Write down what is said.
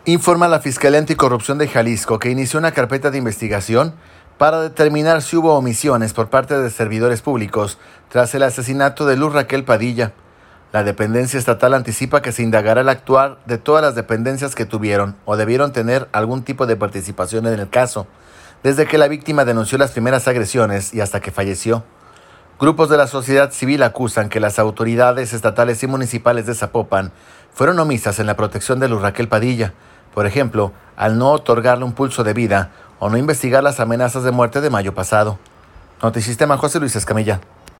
Informa la Fiscalía Anticorrupción de Jalisco que inició una carpeta de investigación para determinar si hubo omisiones por parte de servidores públicos tras el asesinato de Luz Raquel Padilla. La dependencia estatal anticipa que se indagará el actuar de todas las dependencias que tuvieron o debieron tener algún tipo de participación en el caso, desde que la víctima denunció las primeras agresiones y hasta que falleció. Grupos de la sociedad civil acusan que las autoridades estatales y municipales de Zapopan fueron omisas en la protección de Luz Raquel Padilla, por ejemplo, al no otorgarle un pulso de vida o no investigar las amenazas de muerte de mayo pasado. Notisistema, José Luis Escamilla.